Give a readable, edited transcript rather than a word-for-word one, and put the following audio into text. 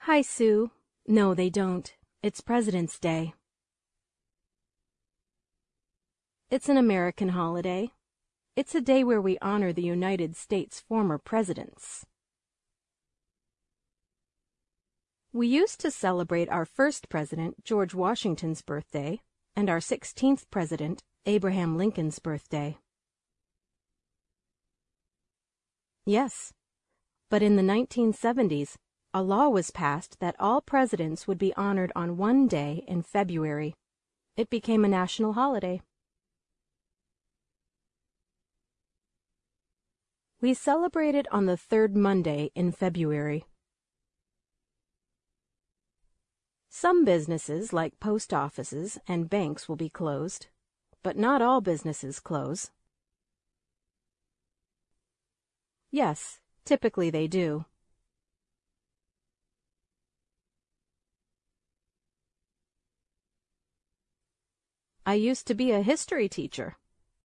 Hi, Sue. No, they don't. It's President's Day. It's an American holiday. It's a day where we honor the United States' former presidents. We used to celebrate our first president, George Washington's birthday, and our 16th president, Abraham Lincoln's birthday. Yes, but in the 1970s, a law was passed that all presidents would be honored on one day in February. It became a national holiday. We celebrate it on the third Monday in February. Some businesses, like post offices and banks, will be closed, but not all businesses close. Yes, typically they do. I used to be a history teacher.